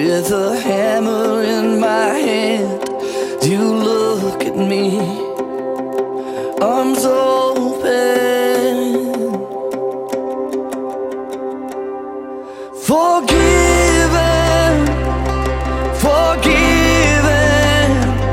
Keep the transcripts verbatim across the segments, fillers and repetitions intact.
with a hammer in my hand. You look at me, arms open, forgiven, forgiven.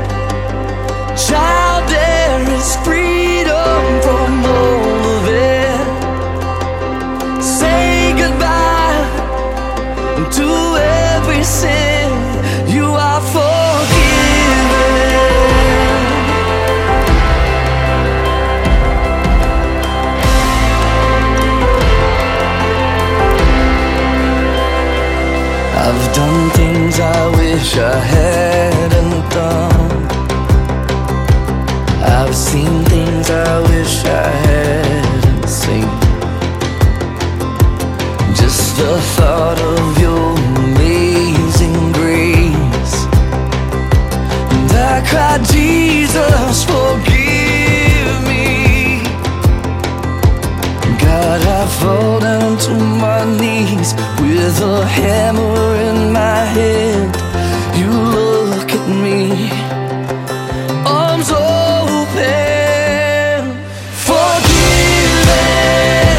Child, there is freedom from all of it. Say goodbye to every sin. You are forgiven. I've done things I wish I hadn't done. I've seen things I wish I hadn't seen. Just the thought of your amazing grace, and I cried, Jesus, forgive me. God, I fall down to my knees with a hammer in my hand. You look at me, arms open, forgiven,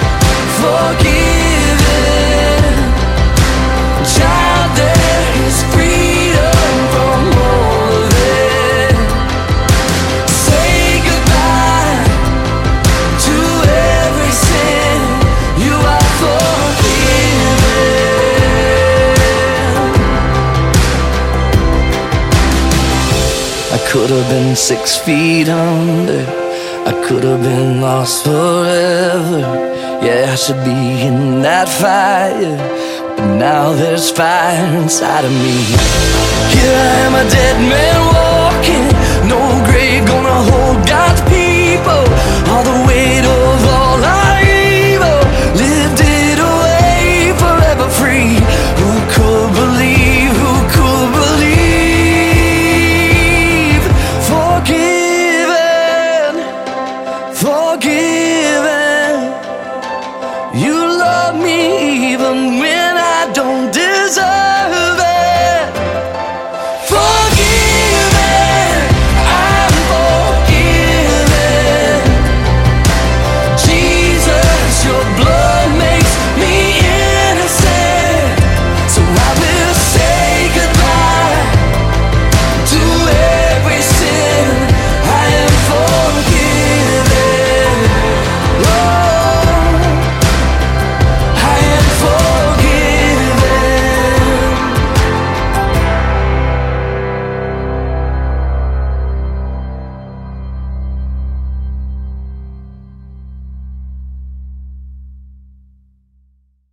forgiven. Child, there is freedom from all of it. Say goodbye to every sin. You are forgiven. I could have been six feet under, I could have been lost forever. Yeah, I should be in that fire, but now there's fire inside of me. Here I am, a dead man